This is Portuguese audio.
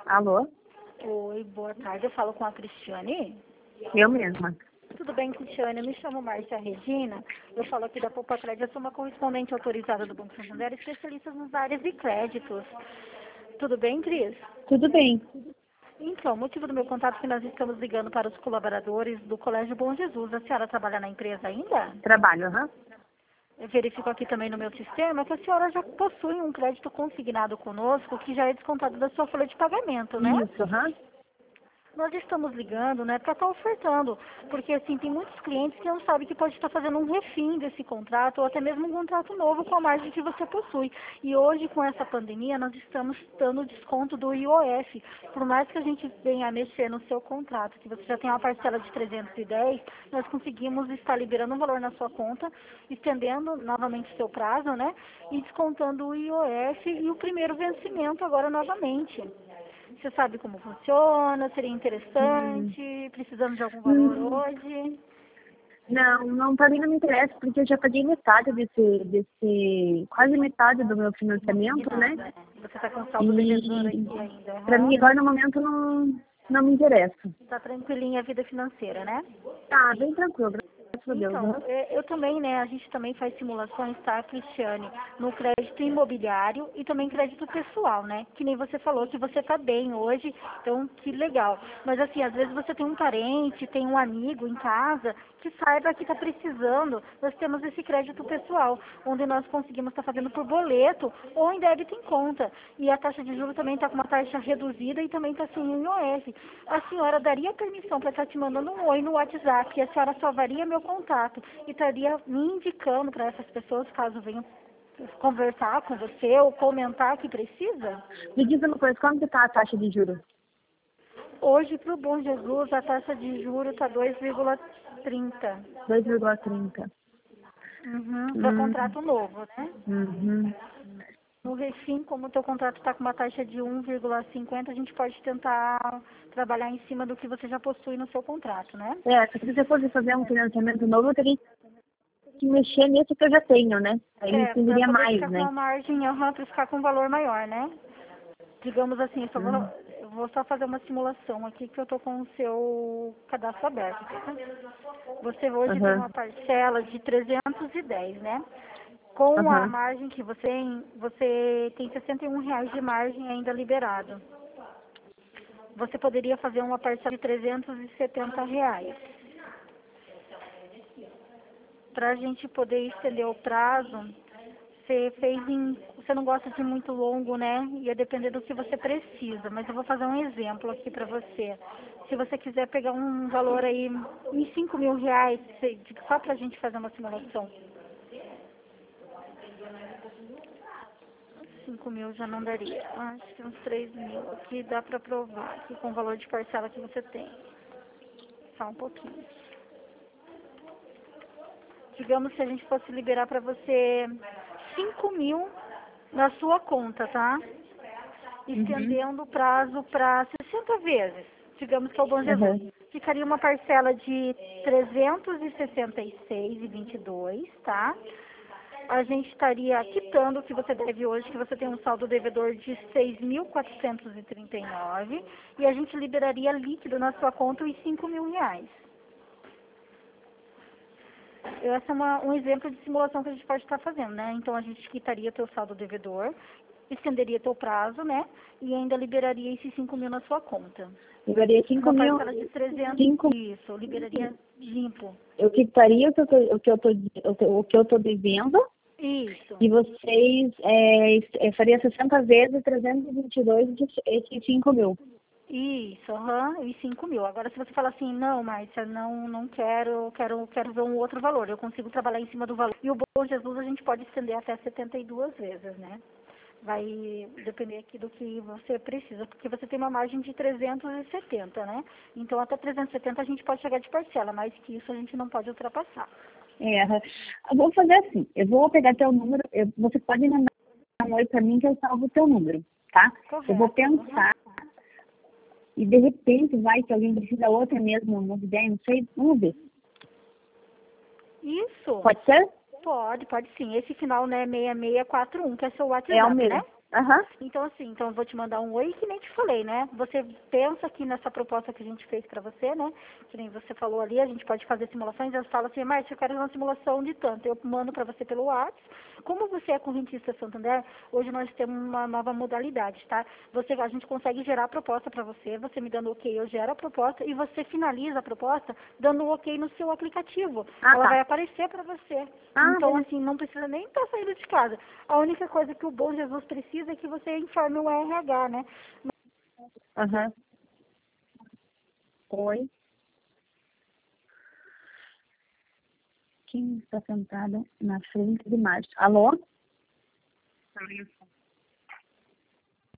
Alô? Oi, boa tarde. Eu falo com a Cristiane. Eu mesma. Tudo bem, Cristiane? Eu me chamo Márcia Regina. Eu falo aqui da Poupa Crédito. Eu sou uma correspondente autorizada do Banco Santander, especialista nas áreas de créditos. Tudo bem, Cris? Tudo bem. Então, o motivo do meu contato é que nós estamos ligando para os colaboradores do Colégio Bom Jesus. A senhora trabalha na empresa ainda? Trabalho, aham. Eu verifico aqui também no meu sistema que a senhora já possui um crédito consignado conosco que já é descontado da sua folha de pagamento, né? Isso, aham. Nós estamos ligando, né, para estar ofertando, porque assim, tem muitos clientes que não sabem que pode estar fazendo um refim desse contrato, ou até mesmo um contrato novo com a margem que você possui. E hoje, com essa pandemia, nós estamos dando desconto do IOF. Por mais que a gente venha a mexer no seu contrato, que você já tem uma parcela de 310, nós conseguimos estar liberando um valor na sua conta, estendendo novamente o seu prazo, né, e descontando o IOF e o primeiro vencimento agora novamente. Você sabe como funciona? Seria Hum. interessante? Precisamos de algum valor Hum. hoje? Não, para mim não me interessa, porque eu já paguei metade quase metade do meu Não tem financiamento, né? nada, né? Você está com saldo devedor E aqui ainda. para mim agora no momento não me interessa. Está tranquilinha a vida financeira, né? Tá, bem tranquilo, graças a Deus, Então, aham. eu também, né, a gente também faz simulações, tá, Cristiane, no crédito imobiliário e também crédito pessoal, né? Que nem você falou que você tá bem hoje, então que legal. Mas assim, às vezes você tem um parente, tem um amigo em casa que saiba que tá precisando, nós temos esse crédito pessoal, onde nós conseguimos estar fazendo por boleto ou em débito em conta. E a taxa de juros também está com uma taxa reduzida e também está sem IOF. A senhora daria permissão para estar te mandando um oi no WhatsApp e a senhora salvaria meu contato e estaria me indicando para essas pessoas, caso venham conversar com você ou comentar que precisa? Me diz uma coisa, como que tá a taxa de juros? Hoje, para o Bom Jesus, a taxa de juros está 2,30. 2,30. Para Hum. contrato novo, né? Uhum. No refim, como o teu contrato está com uma taxa de 1,50, a gente pode tentar trabalhar em cima do que você já possui no seu contrato, né? Se você fosse fazer um financiamento novo, eu teria que mexer nisso que eu já tenho, né? Aí me Para estenderia poder mais, ficar com né? uma margem, para ficar com um valor maior, né? Digamos assim, Hum. eu vou só fazer uma simulação aqui que eu tô com o seu cadastro aberto. Tá? Você hoje tem Aham. uma parcela de 310, né? Com a Aham. margem que você tem R$ 61 de margem ainda liberado. Você poderia fazer uma parcela de R$ 370. Para a gente poder estender o prazo, você não gosta de muito longo, né? Ia depender do que você precisa, mas eu vou fazer um exemplo aqui para você. Se você quiser pegar um valor aí em R$ 5.000, só para a gente fazer uma simulação. 5.000 já não daria. Acho que uns 3.000 aqui dá para provar aqui com o valor de parcela que você tem. Só um pouquinho. Digamos que a gente fosse liberar para você 5.000 na sua conta, tá? Uhum. Estendendo o prazo para 60 vezes. Digamos que é o Bom Jesus. Aham. Ficaria uma parcela de 366,22, tá? A gente estaria quitando o que você deve hoje, que você tem um saldo devedor de 6.439, e a gente liberaria líquido na sua conta os R$ 5.000. Esse é um exemplo de simulação que a gente pode estar fazendo, né? Então, a gente quitaria teu saldo devedor, estenderia teu prazo, né? E ainda liberaria esses 5.000 na sua conta. Liberaria 5 Uma mil. parcela de 300, 5. isso, liberaria limpo. Eu quitaria o que eu tô devendo Isso, e vocês faria 60 vezes 322 de 5 mil. isso, e 5.000. Agora, se você falar assim, não, Márcia, não quero ver um outro valor, eu consigo trabalhar em cima do valor. E o Bom Jesus a gente pode estender até 72 vezes, né? Vai depender aqui do que você precisa, porque você tem uma margem de 370, né? Então, até 370 a gente pode chegar de parcela, mais que isso a gente não pode ultrapassar. Eu vou fazer assim, eu vou pegar teu número, você pode mandar um oi para mim que eu salvo o teu número, tá? Eu vou Correto. pensar e de repente vai que alguém precisa outra mesmo, uma ideia, não sei, vamos ver. Isso. Pode ser? Pode sim. Esse final, né, 6641, que é seu É o WhatsApp, meu. né? Aham. Então, assim, então eu vou te mandar um oi, que nem te falei, né? Você pensa aqui nessa proposta que a gente fez pra você, né? Que nem você falou ali, a gente pode fazer simulações. Eu falo assim, Márcia, eu quero uma simulação de tanto. Eu mando pra você pelo WhatsApp. Como você é correntista Santander, hoje nós temos uma nova modalidade, tá? A gente consegue gerar a proposta pra você, você me dando ok, eu gero a proposta e você finaliza a proposta dando um ok no seu aplicativo. Ah, Ela tá. vai aparecer pra você. Ah, Então, beleza. assim, não precisa nem estar saindo de casa. A única coisa que o bom Jesus precisa é que você informe o RH, né? Aham. Oi. Quem está sentada na frente de Márcio? Alô?